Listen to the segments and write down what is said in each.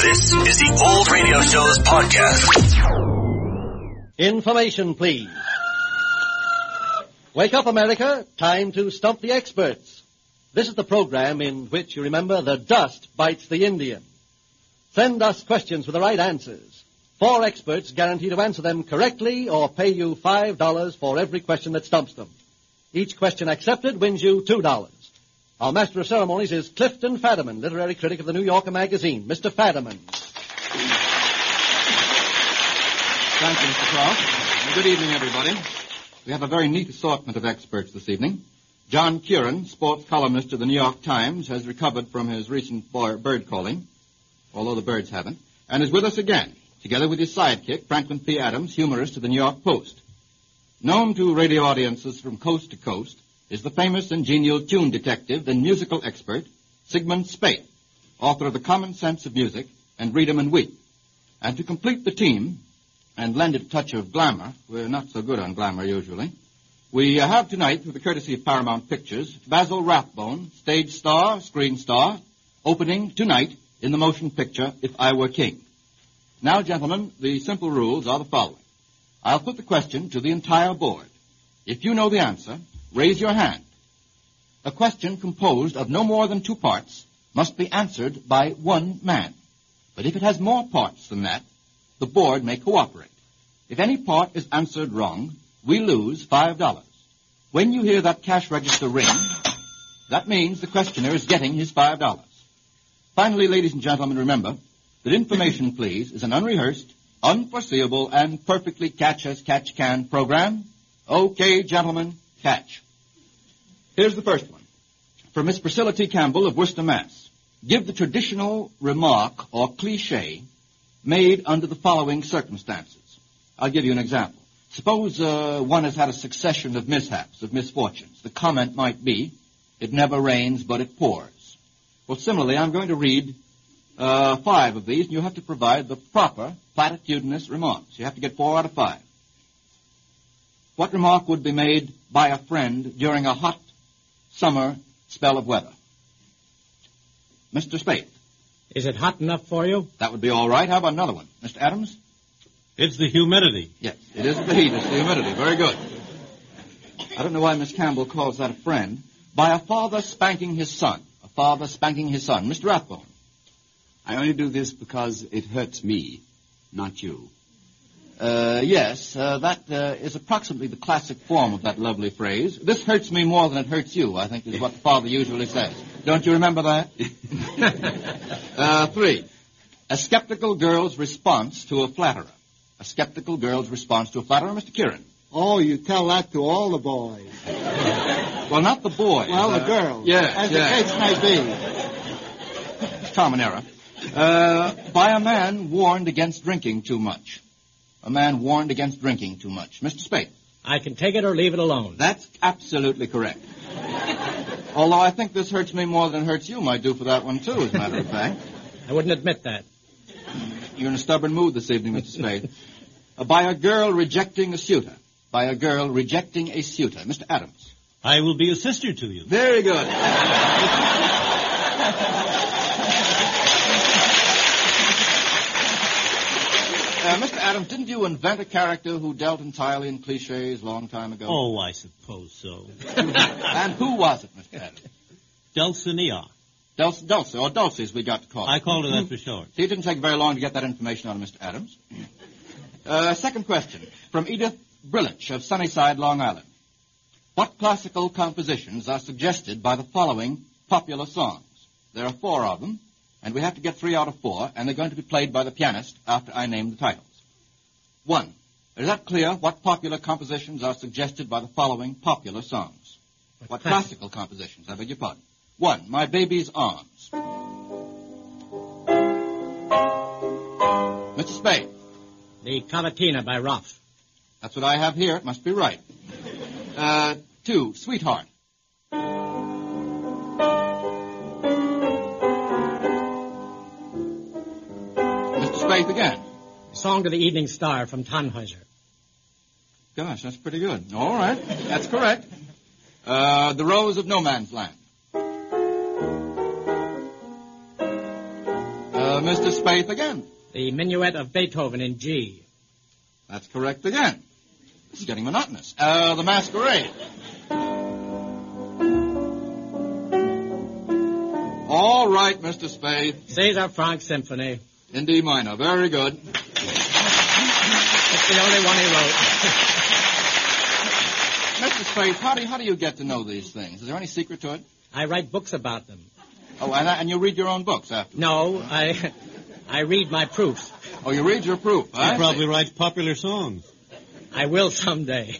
This is the Old Radio Show's podcast. Information, please. Wake up, America. Time to stump the experts. This is the program in which, you remember, the dust bites the Indian. Send us questions with the right answers. 4 experts guarantee to answer them correctly or pay you $5 for every question that stumps them. Each question accepted wins you $2. Our master of ceremonies is Clifton Fadiman, literary critic of the New Yorker magazine. Mr. Fadiman. Thank you, Mr. Croft. Good evening, everybody. We have a very neat assortment of experts this evening. John Curran, sports columnist of the New York Times, has recovered from his recent bird calling, although the birds haven't, and is with us again, together with his sidekick, Franklin P. Adams, humorist of the New York Post. Known to radio audiences from coast to coast is the famous and genial tune detective and musical expert, Sigmund Speight, author of The Common Sense of Music and Read 'em and Weep. And to complete the team and lend it a touch of glamour, we're not so good on glamour usually, we have tonight, through the courtesy of Paramount Pictures, Basil Rathbone, stage star, screen star, opening tonight in the motion picture If I Were King. Now, gentlemen, the simple rules are the following. I'll put the question to the entire board. If you know the answer, raise your hand. A question composed of no more than 2 parts must be answered by one man. But if it has more parts than that, the board may cooperate. If any part is answered wrong, we lose $5. When you hear that cash register ring, that means the questioner is getting his $5. Finally, ladies and gentlemen, remember that Information Please is an unrehearsed, unforeseeable, and perfectly catch-as-catch-can program. Okay, gentlemen, catch. Here's the first one. For Miss Priscilla T. Campbell of Worcester, Mass. Give the traditional remark or cliché made under the following circumstances. I'll give you an example. Suppose one has had a succession of mishaps, of misfortunes. The comment might be, it never rains, but it pours. Well, similarly, I'm going to read 5 of these, and you have to provide the proper platitudinous remarks. You have to get 4 out of 5. What remark would be made by a friend during a hot summer spell of weather? Mr. Speight. Is it hot enough for you? That would be all right. How about another one? Mr. Adams? It's the humidity. Yes, it isn't the heat, it's the humidity. Very good. I don't know why Miss Campbell calls that a friend. By a father spanking his son. A father spanking his son. Mr. Rathbone. I only do this because it hurts me, not you. Yes, that is approximately the classic form of that lovely phrase. This hurts me more than it hurts you, I think is what the father usually says. Don't you remember that? 3. A skeptical girl's response to a flatterer. A skeptical girl's response to a flatterer. Mr. Curran. Oh, you tell that to all the boys. Well, not the boys. Well, the girls. Yes, as the case may be. Common error. By a man warned against drinking too much. A man warned against drinking too much. Mr. Speight. I can take it or leave it alone. That's absolutely correct. Although I think this hurts me more than it hurts you might do for that one, too, as a matter of fact. I wouldn't admit that. You're in a stubborn mood this evening, Mr. Speight. By a girl rejecting a suitor. By a girl rejecting a suitor. Mr. Adams. I will be a sister to you. Very good. Mr. Adams, didn't you invent a character who dealt entirely in cliches a long time ago? Oh, I suppose so. And who was it, Mr. Adams? Dulcinea. Dulce, or Dulce as we got to call it. I called her that for short. See, it didn't take very long to get that information out of Mr. Adams. Second question, from Edith Brillich of Sunnyside, Long Island. What classical compositions are suggested by the following popular songs? There are 4 of them, and we have to get 3 out of 4, and they're going to be played by the pianist after I name the titles. 1. Is that clear? What popular compositions are suggested by the following popular songs? What classical compositions? I beg your pardon. 1. My Baby's Arms. Mr. Speight. The Cavatina by Roth. That's what I have here. It must be right. 2. Sweetheart. Mr. Speight again. Song to the Evening Star from Tannhäuser. Gosh, that's pretty good. All right. That's correct. The Rose of No Man's Land. Mr. Spaeth again. The Minuet of Beethoven in G. That's correct again. This is getting monotonous. The Masquerade. All right, Mr. Spaeth. Cesar Franck Symphony. In D minor. Very good. It's the only one he wrote. Mr. Spaeth, how do you get to know these things? Is there any secret to it? I write books about them. Oh, and you read your own books after? No, I read my proofs. Oh, you read your proof. He probably writes popular songs. I will someday.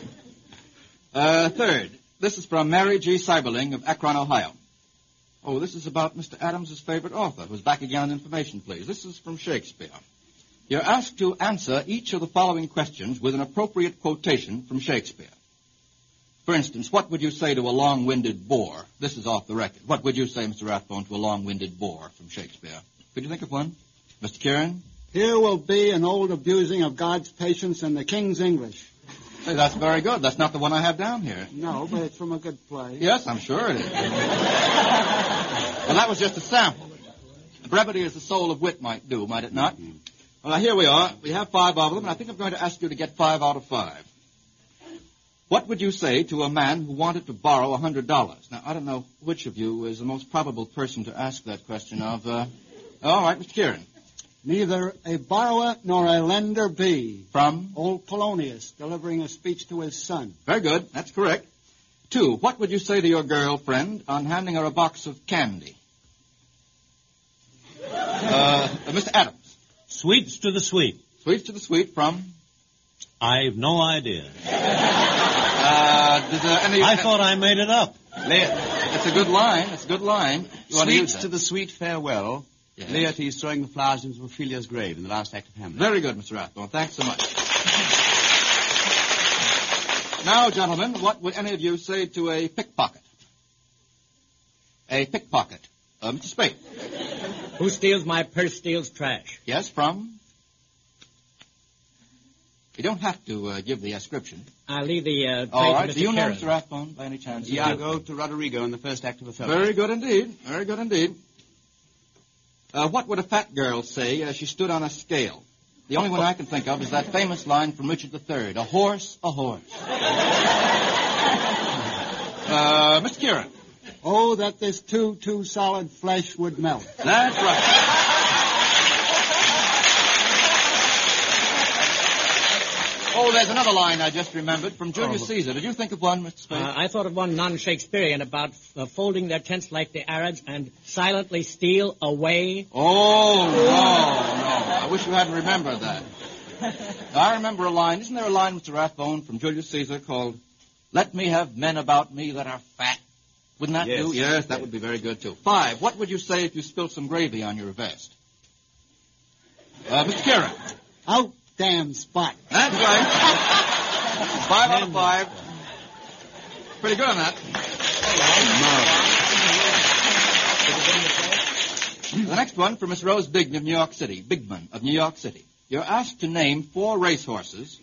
Third, this is from Mary G. Seiberling of Akron, Ohio. Oh, this is about Mr. Adams' favorite author, who's back again on information, please. This is from Shakespeare. You're asked to answer each of the following questions with an appropriate quotation from Shakespeare. For instance, what would you say to a long-winded bore? This is off the record. What would you say, Mr. Rathbone, to a long-winded bore from Shakespeare? Could you think of one? Mr. Kieran? Here will be an old abusing of God's patience and the king's English. Hey, that's very good. That's not the one I have down here. No, but it's from a good play. Yes, I'm sure it is. Well, that was just a sample. Brevity is the soul of wit might do, might it not? Well, here we are. We have 5 of them, and I think I'm going to ask you to get 5 out of 5. What would you say to a man who wanted to borrow $100? Now, I don't know which of you is the most probable person to ask that question of... All right, Mr. Kieran. Neither a borrower nor a lender be. From? Old Polonius, delivering a speech to his son. Very good. That's correct. 2, what would you say to your girlfriend on handing her a box of candy? Mr. Adams. Sweets to the sweet. Sweets to the sweet from? I've no idea. I thought I made it up. It's a good line. It's a good line. Sweets to the sweet farewell. Yes. Laertes throwing the flowers into Ophelia's grave in the last act of Hamlet. Very good, Mr. Rathbone. Thanks so much. Now, gentlemen, what would any of you say to a pickpocket? A pickpocket. Mr. Spade. Who steals my purse steals trash. Yes, from? You don't have to give the ascription. I'll leave the All right. to Mr. Do you know Kieran. Mr. Rathbone by any chance? Iago to Roderigo in the first act of Othello. Very good indeed. Very good indeed. What would a fat girl say as she stood on a scale? The only one I can think of is that famous line from Richard III, a horse, a horse. Mr. Kieran. Oh, that this too solid flesh would melt. That's right. Oh, there's another line I just remembered from Julius Caesar. Did you think of one, Mr. Spade? I thought of one non-Shakespearean about folding their tents like the Arabs and silently steal away. Oh, no. I wish you hadn't remembered that. I remember a line. Isn't there a line, Mr. Rathbone, from Julius Caesar called, "Let me have men about me that are fat"? Wouldn't that do? Yes, that would be very good, too. 5, what would you say if you spilled some gravy on your vest? Mr. Kieran. Out damn spot. That's right. 5 out of 5. Pretty good on that. The next one from Miss Rose Bigman of New York City. Bigman of New York City. You're asked to name 4 racehorses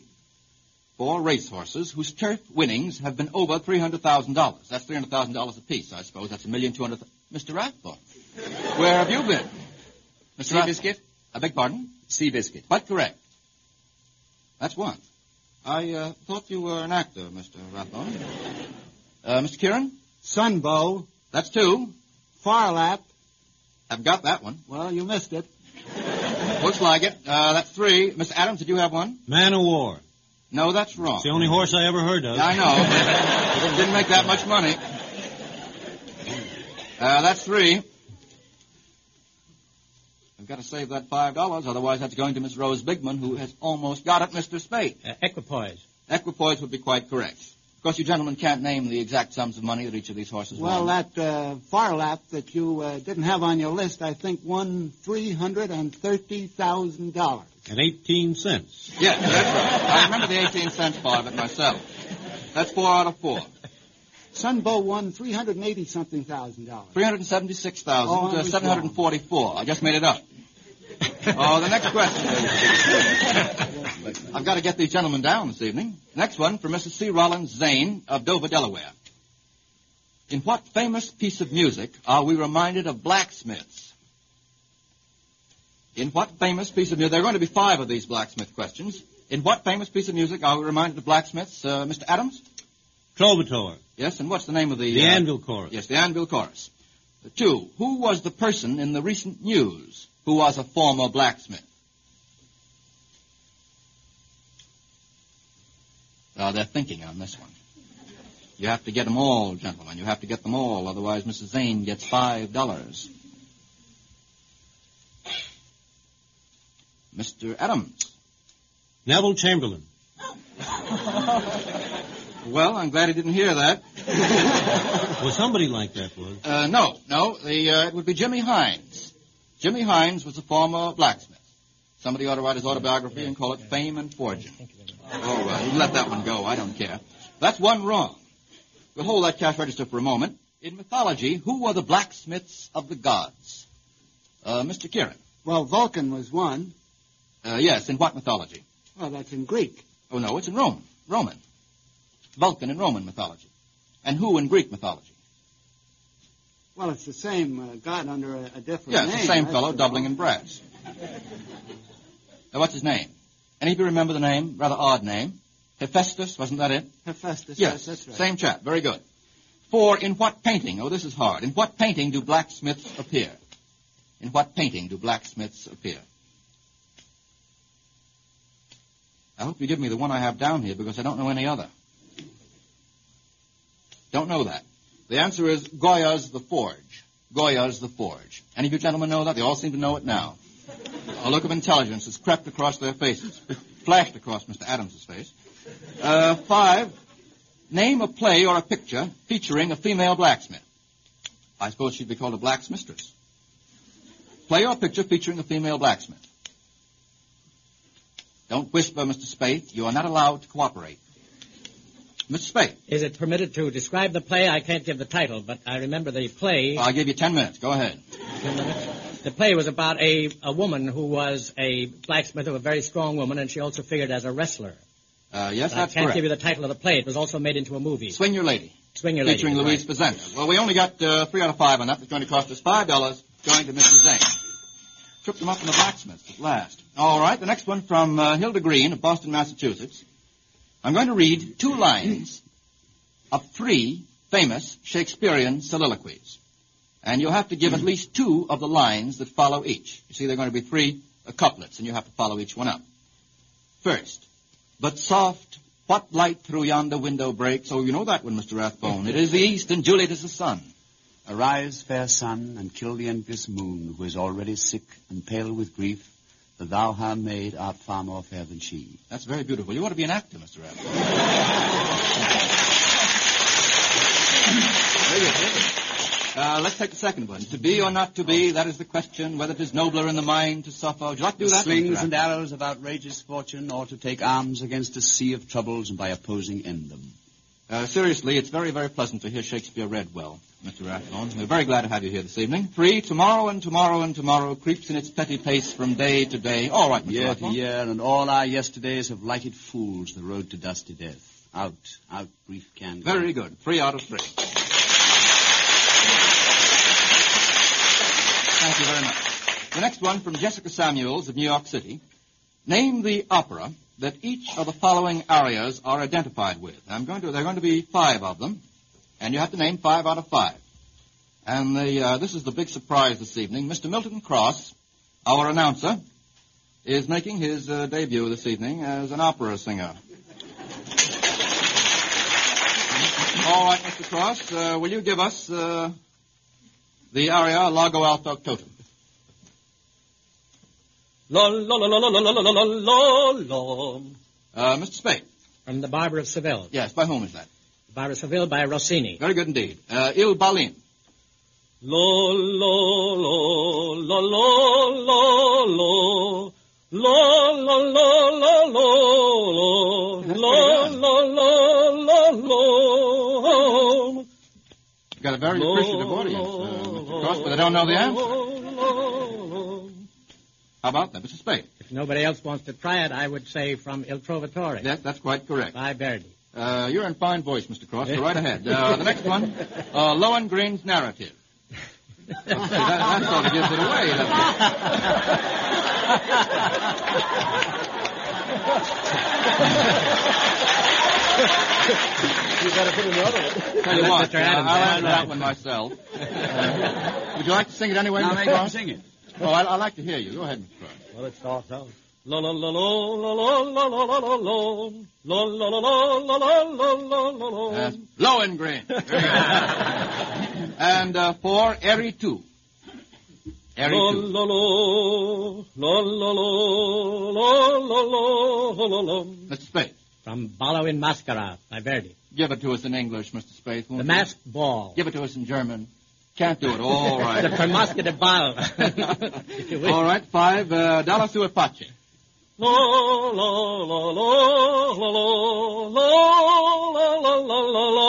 whose turf winnings have been over $300,000. That's $300,000 apiece, I suppose. That's $1,200,000. Mr. Rathbone, where have you been? Mr. Seabiscuit? I beg pardon? Seabiscuit. Quite correct. That's one. I thought you were an actor, Mr. Rathbone. Mr. Kieran? Sunbow. That's 2. Farlap. I've got that one. Well, you missed it. Looks like it. That's 3. Mr. Adams, did you have one? Man of War. No, that's wrong. It's the only horse I ever heard of. Yeah, I know. But didn't make that much money. That's 3. I've got to save that $5, otherwise that's going to Miss Rose Bigman, who has almost got it, Mr. Spade. Equipoise. Equipoise would be quite correct. Of course, you gentlemen can't name the exact sums of money that each of these horses won. Well, that Farlap that you didn't have on your list, I think, won $330,000. And 18 cents. Yes, that's right. I remember the 18-cent part of it myself. That's 4 out of 4. Sunbow won $380-something thousand. $376,744. I just made it up. Oh, the next question. I've got to get these gentlemen down this evening. Next one from Mrs. C. Rollins Zane of Dover, Delaware. In what famous piece of music are we reminded of blacksmiths? In what famous piece of music... There are going to be 5 of these blacksmith questions. In what famous piece of music are we reminded of blacksmiths, Mr. Adams? Trovator. Yes, and what's the name of the... The Anvil Chorus. Yes, the Anvil Chorus. 2, who was the person in the recent news who was a former blacksmith? They're thinking on this one. You have to get them all, gentlemen. You have to get them all, otherwise Mrs. Zane gets $5. Mr. Adams. Neville Chamberlain. Well, I'm glad he didn't hear that. Well, somebody like that was. No. It would be Jimmy Hines. Jimmy Hines was a former blacksmith. Somebody ought to write his autobiography and call it Fame and Fortune. Oh, well, let that one go. I don't care. That's one wrong. We'll hold that cash register for a moment. In mythology, who were the blacksmiths of the gods? Mr. Kieran. Well, Vulcan was one. Yes, in what mythology? Well, that's in Greek. Oh, no, it's in Roman. Vulcan in Roman mythology. And who in Greek mythology? Well, it's the same god under a different name. Yes, the same fellow, doubling in brass. Now, what's his name? Any of you remember the name? Rather odd name. Hephaestus, wasn't that it? Hephaestus, yes, that's right. Same chap, very good. 4, in what painting? Oh, this is hard. In what painting do blacksmiths appear? In what painting do blacksmiths appear? I hope you give me the one I have down here because I don't know any other. Don't know that. The answer is Goya's The Forge. Goya's The Forge. Any of you gentlemen know that? They all seem to know it now. A look of intelligence has crept across their faces. Flashed across Mr. Adams's face. 5, name a play or a picture featuring a female blacksmith. I suppose she'd be called a blacksmistress. Play or picture featuring a female blacksmith. Don't whisper, Mr. Spate. You are not allowed to cooperate. Mr. Spate. Is it permitted to describe the play? I can't give the title, but I remember the play. I'll give you 10 minutes. Go ahead. 10 minutes? The play was about a woman who was a blacksmith, a very strong woman, and she also figured as a wrestler. Yes, I that's can't correct. give you the title of the play. It was also made into a movie. Swing Your Lady. Swing Your Lady. Featuring Louise Fazenda. Well, we only got 3 out of 5 on that. It's going to cost us $5 going to Mrs. Zane. Tripped them up in the blacksmiths at last. All right, the next one from Hilda Green of Boston, Massachusetts. I'm going to read 2 lines of 3 famous Shakespearean soliloquies. And you'll have to give at least 2 of the lines that follow each. You see, there are going to be 3 couplets, and you have to follow each one up. First, but soft, what light through yonder window breaks? Oh, you know that one, Mr. Rathbone. It is the east, and Juliet is the sun. Arise, fair sun, and kill the envious moon, who is already sick and pale with grief, for thou, her maid, art far more fair than she. That's very beautiful. You ought to be an actor, Mr. Rathbone. Very good, very good. Let's take the second one. To be or not to be, that is the question, whether it is nobler in the mind to suffer. Would you like to do that? Slings and arrows of outrageous fortune, or to take arms against a sea of troubles and by opposing end them. Seriously, it's very, very pleasant to hear Shakespeare read well, Mr. Rathbone. We're very glad to have you here this evening. 3, tomorrow and tomorrow and tomorrow creeps in its petty pace from day to day. All right, Mr. Year Rathbone. to year, and all our yesterdays have lighted fools the road to dusty death. Out, brief candle. Very good. 3 out of 3. Thank you very much. The next one from Jessica Samuels of New York City. Name the opera that each of the following arias are identified with. There are going to be 5 of them, and you have to name 5 out of 5. And this is the big surprise this evening. Mr. Milton Cross, our announcer, is making his debut this evening as an opera singer. All right, Mr. Cross, will you give us the aria Largo Alto Totem? La la la la la la la la la la. Mr. Spade. From The Barber of Seville. Yes, by whom is that? The Barber of Seville by Rossini. Very good indeed. Il Balin. Lo lo lo lo lo lo lo. La la la la la la la la la. You've got a very appreciative audience, Mr. Cross, but they don't know the answer. How about that, Mr. Spade? If nobody else wants to try it, I would say from Il Trovatore. Yes, that's quite correct. By Verdi. You're in fine voice, Mr. Cross. Go right ahead. The next one, Lohengrin's narrative. that sort of gives it away, doesn't it? You better put in the other one. Tell you what, Mr. Adams, I'll answer that one myself. Would you like to sing it anyway, Now Mr. make him Cross? sing it. Oh, I'd like to hear you. Go ahead, Mr. Cross. Well, it starts out. La la la la la la la la la la la la la la la la la la. That's Lohengrin. Very good. And for Eri 2. Eri 2. La la la la la la la la. Mr. Spade, From Ballo in Mascara by Verdi. give it to us in English, Mr. Spade. won't The you? Masked Ball. Give it to us in German. Can't do it. All The right. Permasca de Ball. If you wish. All right. 5. Dalla sua pace. La la la la la la la la la la la.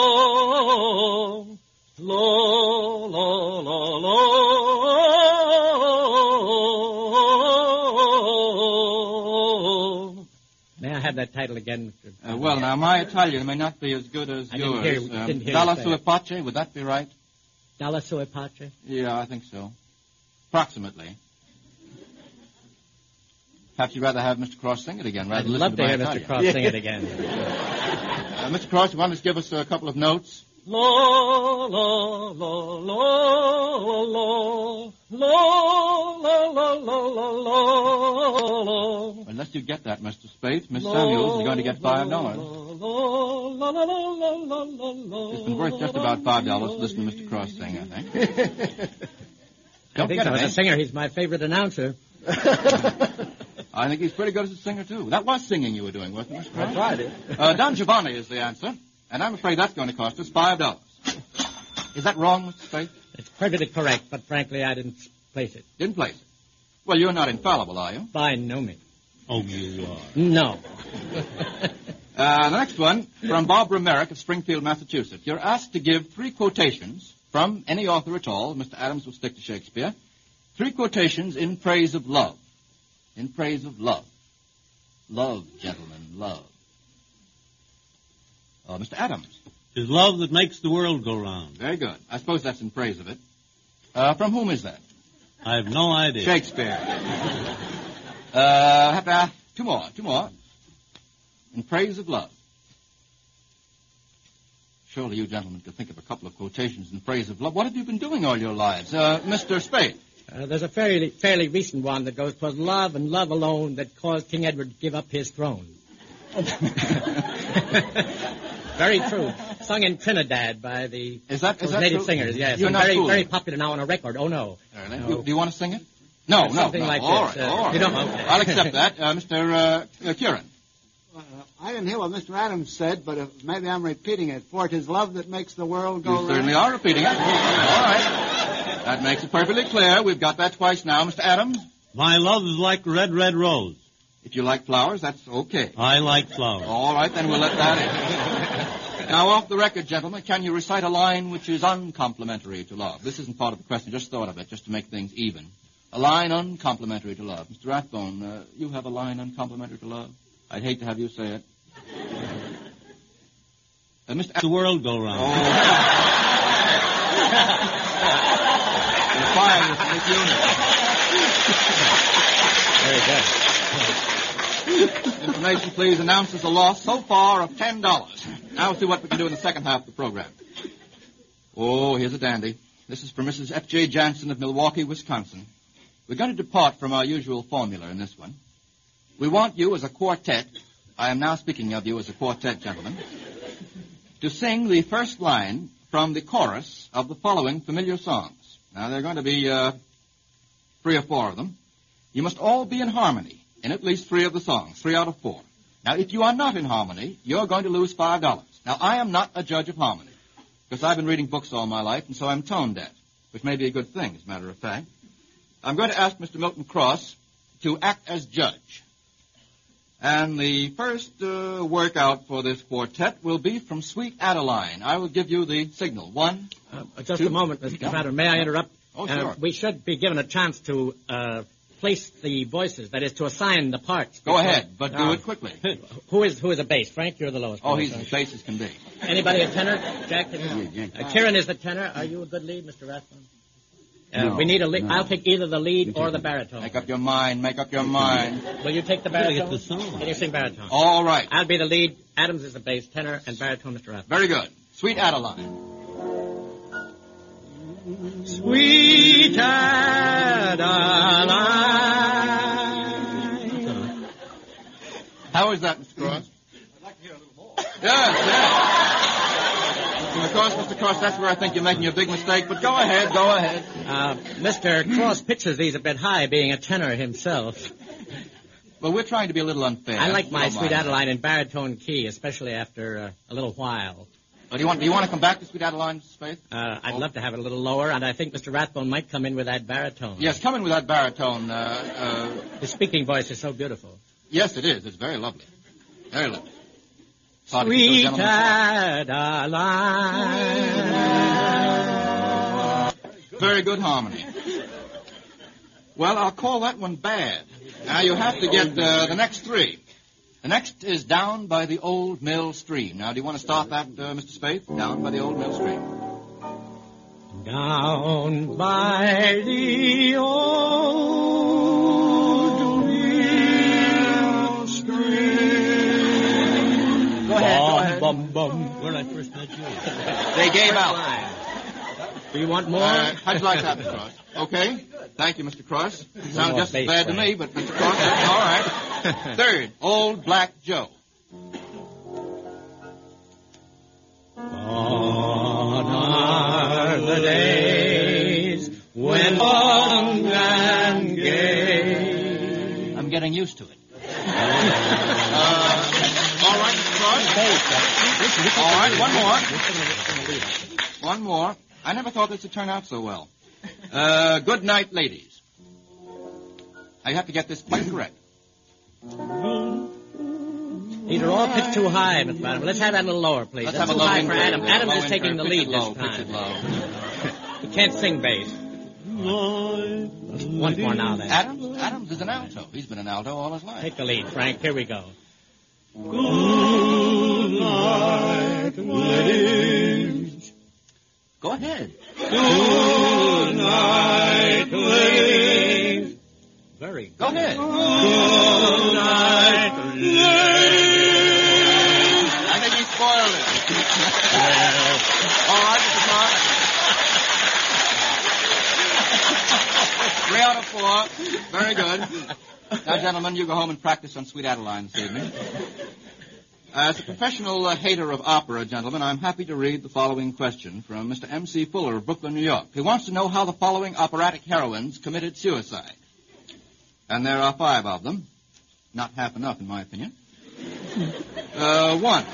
La la la la. May I have that title again, Mr. Well, now, my Italian may not be as good as I didn't yours. hear- didn't hear Dalla you say sua it. pace, would that be right? Dalla Sua Pace? Yeah, I think so. Approximately. Perhaps you'd rather have Mr. Cross sing it again, rather I'd than listen love to my hear Mr. Italian. Cross sing it again. Mr. Cross, you want to give us a couple of notes? La la la la la la la la la la. Unless you get that, Mr. Spate, Miss Samuels is going to get $5. It's been worth just about $5 to listen to Mr. Cross sing, I think. I think so. As a it, singer, he's my favorite announcer. I think he's pretty good as a singer, too. That was singing you were doing, wasn't it, Mr. Cross? I tried it. Don Giovanni is the answer, and I'm afraid that's going to cost us $5. Is that wrong, Mr. Spate? It's perfectly correct, but frankly, I didn't place it. Didn't place it. Well, you're not infallible, are you? By no means. Oh, you are. No. The next one, from Barbara Merrick of Springfield, Massachusetts. You're asked to give 3 quotations from any author at all. Mr. Adams will stick to Shakespeare. 3 quotations in praise of love. In praise of love. Love, gentlemen, love. Mr. Adams. It's love that makes the world go round. Very good. I suppose that's in praise of it. From whom is that? I have no idea. Shakespeare. Two more. In praise of love. Surely you gentlemen could think of a couple of quotations in praise of love. What have you been doing all your lives? Mr. Spade. There's a fairly recent one that goes, "'Twas love and love alone that caused King Edward to give up his throne." Very true. Sung in Trinidad by those Is that native true? singers, yes. You're And not very, fooling very me. popular now on a record. Oh, no. Really? No. Do you want to sing it? No. Something like all this. right, all right. You don't- okay. I'll accept that. Mr. Kieran. I didn't hear what Mr. Adams said, but maybe I'm repeating it. For it is love that makes the world go You round. certainly are repeating it. All right. That makes it perfectly clear. We've got that twice now. Mr. Adams, My love is like a red, red rose. if you like flowers, that's okay. I like flowers. All right, then we'll let that in. Now, off the record, gentlemen, can you recite a line which is uncomplimentary to love? This isn't part of the question, just thought of it, just to make things even. A line uncomplimentary to love. Mr. Rathbone, you have a line uncomplimentary to love? I'd hate to have you say it. Mr. The world go round. You're fired from this unit. Very good. Information, please, announces a loss so far of $10. Now we'll see what we can do in the second half of the program. Oh, here's a dandy. This is for Mrs. F.J. Jansen of Milwaukee, Wisconsin. We're going to depart from our usual formula in this one. We want you as a quartet, I am now speaking of you as a quartet, gentlemen, to sing the first line from the chorus of the following familiar songs. Now, there are going to be 3 or 4 of them. You must all be in harmony in at least 3 of the songs, 3 out of 4. Now, if you are not in harmony, you're going to lose $5. Now, I am not a judge of harmony, because I've been reading books all my life, and so I'm tone deaf, which may be a good thing, as a matter of fact. I'm going to ask Mr. Milton Cross to act as judge. And the first workout for this quartet will be from Sweet Adeline. I will give you the signal. 1, Just 2. a moment, Mr. Yeah. Prater. May I interrupt? Oh, sure. We should be given a chance to place the voices, that is, to assign the parts. Go ahead, but do it quickly. Who is a bass? Frank, you're the lowest. Oh, voice, he's aren't as you? bass as can be. Anybody a tenor? Jack? Yeah. Kieran is the tenor. Are you a good lead, Mr. Rathbone? We need a lead. No. I'll take either the lead or the baritone. Make up your mind. Make up your mind. Will you take the Gotta baritone? get the song. Can you sing baritone? All right. I'll be the lead. Adams is the bass tenor, and baritone Mr. Rathbone. Very good. Sweet Adeline. Sweet Adeline. How is that, Mr. Cross? I'd like to hear a little more. Yes. And of course, Mr. Cross, that's where I think you're making a big mistake, but go ahead. Mr. Cross pitches these a bit high, being a tenor himself. Well, we're trying to be a little unfair. I like my Don't Sweet mind. Adeline in baritone key, especially after a little while. Do you want to come back to Sweet Adeline, Mr. Spade? I'd love to have it a little lower, and I think Mr. Rathbone might come in with that baritone. Yes, come in with that baritone. His speaking voice is so beautiful. Yes, it is. It's very lovely. Very lovely. Pardon, Sweet those Adeline. Very good harmony. Well, I'll call that one bad. Now you have to get the next three. The next is Down by the Old Mill Stream. Now, do you want to start that, Mr. Spade? Down by the Old Mill Stream. Down by the old mill stream. Go ahead. Bum, bum. Where did I first met you? They gave out. Do you want more? How'd you like that, Mr. Cross? Okay. Thank you, Mr. Cross. Sounds More just as bass, bad to Frank. me, but Mr. Cross, that's all right. Third, Old Black Joe. Gone are the days when young and gay. I'm getting used to it. All right, Mr. Cross. All right, one more. I never thought this would turn out so well. Good night, ladies. Now you have to get this quite correct. These are all pitched too high, Mr. Adam. Let's have that a little lower, please. Let's That's have a too low high for increment. Adam. Adams Low is taking the increment. lead Pitch it this low, time. pitch it low. He can't sing bass. One more now, then. Adams is an alto. He's been an alto all his life. Take the lead, Frank. Here we go. Good night, ladies. Go ahead. Good night, ladies. Very good. Go ahead. Good night, ladies. I think he spoiled it. All right, Mr. Clark. 3 out of 4. Very good. Now, gentlemen, you go home and practice on Sweet Adeline this evening. As a professional hater of opera, gentlemen, I'm happy to read the following question from Mr. M.C. Fuller of Brooklyn, New York. He wants to know how the following operatic heroines committed suicide. And there are 5 of them. Not half enough, in my opinion. 1.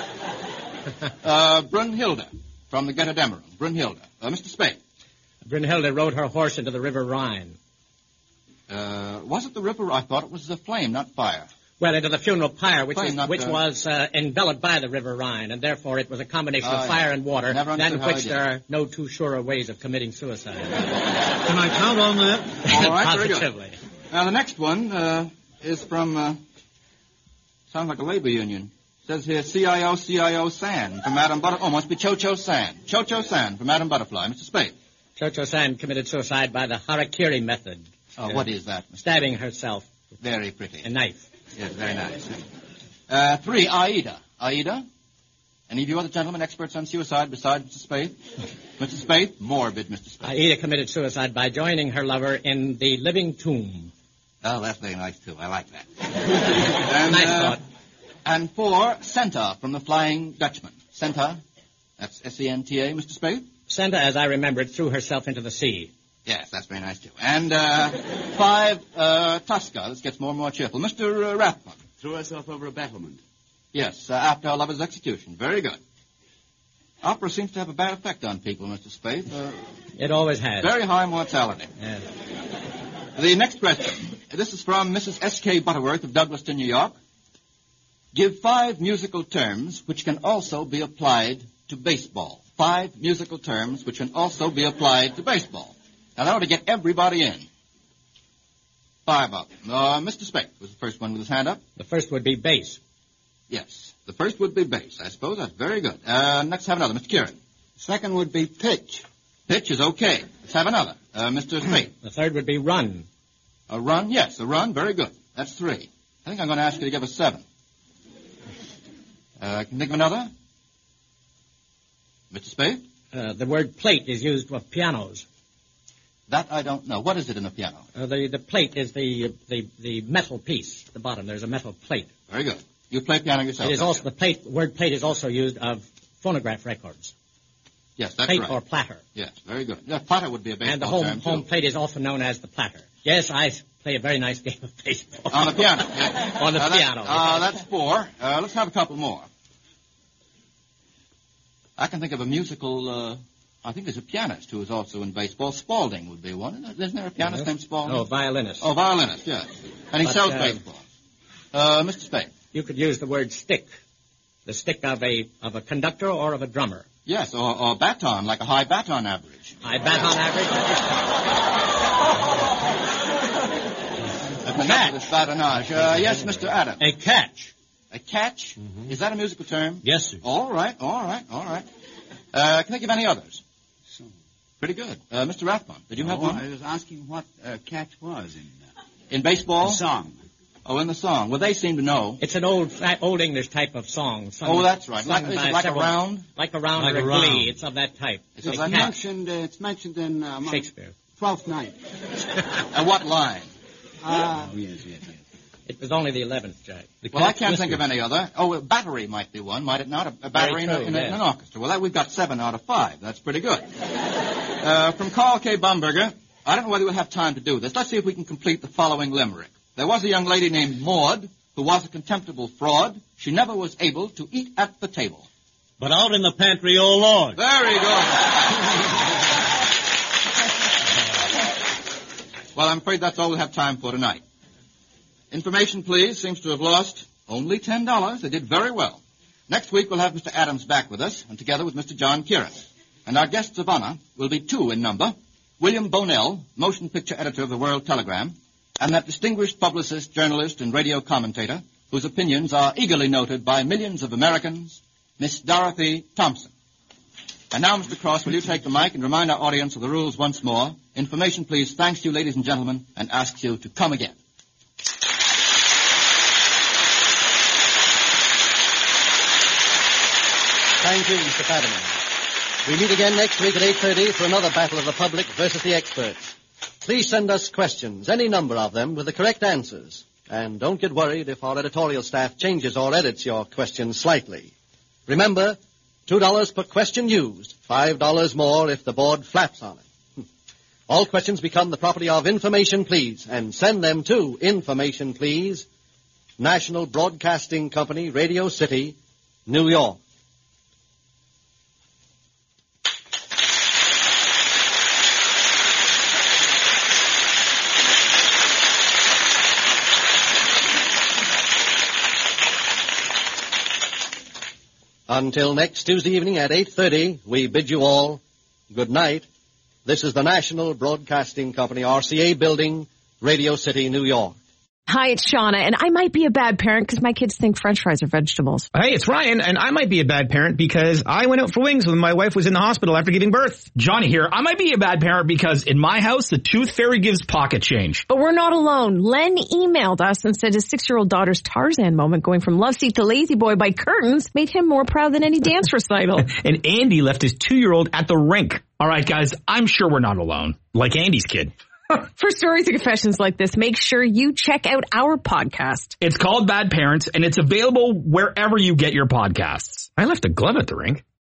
Brunhilde from the Götterdämmerung. Brunhilde. Mr. Spade. Brunhilde rode her horse into the River Rhine. Was it the river? I thought it was the flame, not fire. Well, into the funeral pyre, which Flame, not was enveloped by the River Rhine, and therefore it was a combination of fire and water, Never understood than how which they there are no too sure ways of committing suicide. Can I count on that? All right, very good. Positively. Now, the next one is from, sounds like a labor union. It says here, CIO San from Madame Butterfly. Oh, must be Cho San. Cho San from Madame Butterfly. Mr. Spade. Cho San committed suicide by the harakiri method. What is that, Mr. Stabbing herself Very pretty. with a knife. Yes, very nice. 3, Aida. Aida? Any of you other gentlemen experts on suicide besides Mr. Spade? Mr. Spade? Morbid, Mr. Spade. Aida committed suicide by joining her lover in the living tomb. Oh, that's very nice, too. I like that. And, Nice thought. And 4, Senta from the Flying Dutchman. Senta, that's S-E-N-T-A, Mr. Spade? Senta, as I remember it, threw herself into the sea. Yes, that's very nice, too. And 5, Tosca. This gets more and more cheerful. Mr. Rathbone. Threw herself over a battlement. Yes, after her lover's execution. Very good. Opera seems to have a bad effect on people, Mr. Spade. It always has. Very high mortality. Yes. The next question. This is from Mrs. S.K. Butterworth of Douglaston, New York. Give 5 musical terms which can also be applied to baseball. 5 musical terms which can also be applied to baseball. Now, that ought to get everybody in. 5 of them. Mr. Spade was the first one with his hand up. The first would be bass. Yes. The first would be bass. I suppose that's very good. Next, have another. Mr. Kieran. Second would be pitch. Pitch is okay. Let's have another. Mr. Spade. The third would be run. A run? Yes, a run. Very good. That's 3. I think I'm going to ask you to give us 7. Can you think of another? Mr. Spade? The word plate is used for pianos. That I don't know. What is it in a piano? The plate is the metal piece. At the bottom, there's a metal plate. Very good. You play piano yourself? It is also the word plate is also used of phonograph records. Yes, that's plate right. Or platter. Yes, very good. Yeah, platter would be a baseball And the home term, plate is also known as the platter. Yes, I play a very nice game of baseball. On the piano. Yeah. On the piano. That's 4. Let's have a couple more. I can think of a musical. I think there's a pianist who is also in baseball. Spalding would be one. Isn't there a pianist named Spalding? Oh, violinist. Oh, violinist, yes. And he sells baseball. Mr. Spade. You could use the word stick. The stick of a conductor or of a drummer. Yes, or baton, like a high baton average. High baton average? Catch. This batonage. Yes, Mr. Adams. A catch. A catch? Mm-hmm. Is that a musical term? Yes, sir. All right. Can I think of any others? Pretty good. Mr. Rathbone, did you have one? I was asking what catch was in baseball? The song. Oh, in the song. Well, they seem to know. It's an old English type of song. That's right. Is it like a round? Like a round or a glee. It's of that type. It's mentioned in Shakespeare. Twelfth Night. And what line? Yes. It was only the 11th, Jack. Well, I can't think of any other. Oh, a battery might be one, might it not? A battery in an orchestra. Well, we've got 7 out of 5. That's pretty good. From Carl K. Bumberger, I don't know whether we'll have time to do this. Let's see if we can complete the following limerick. There was a young lady named Maud who was a contemptible fraud. She never was able to eat at the table. But out in the pantry, oh Lord. Very good. Well, I'm afraid that's all we'll have time for tonight. Information, please, seems to have lost only $10. They did very well. Next week, we'll have Mr. Adams back with us, and together with Mr. John Kieran. And our guests of honor will be 2 in number. William Bonell, motion picture editor of the World Telegram, and that distinguished publicist, journalist, and radio commentator, whose opinions are eagerly noted by millions of Americans, Miss Dorothy Thompson. And now, Mr. Cross, will you take the mic and remind our audience of the rules once more? Information, please, thanks you, ladies and gentlemen, and asks you to come again. Thank you, Mr. Fadiman. We meet again next week at 8:30 for another battle of the public versus the experts. Please send us questions, any number of them, with the correct answers. And don't get worried if our editorial staff changes or edits your questions slightly. Remember, $2 per question used, $5 more if the board flaps on it. All questions become the property of Information Please, and send them to Information Please, National Broadcasting Company, Radio City, New York. Until next Tuesday evening at 8:30, we bid you all good night. This is the National Broadcasting Company, RCA Building, Radio City, New York. Hi, it's Shauna, and I might be a bad parent because my kids think French fries are vegetables. Hey, it's Ryan, and I might be a bad parent because I went out for wings when my wife was in the hospital after giving birth. Johnny here. I might be a bad parent because in my house, the tooth fairy gives pocket change. But we're not alone. Len emailed us and said his 6-year-old daughter's Tarzan moment going from love seat to lazy boy by curtains made him more proud than any dance recital. And Andy left his 2-year-old at the rink. All right, guys, I'm sure we're not alone. Like Andy's kid. For stories and confessions like this, make sure you check out our podcast. It's called Bad Parents, and it's available wherever you get your podcasts. I left a glove at the rink.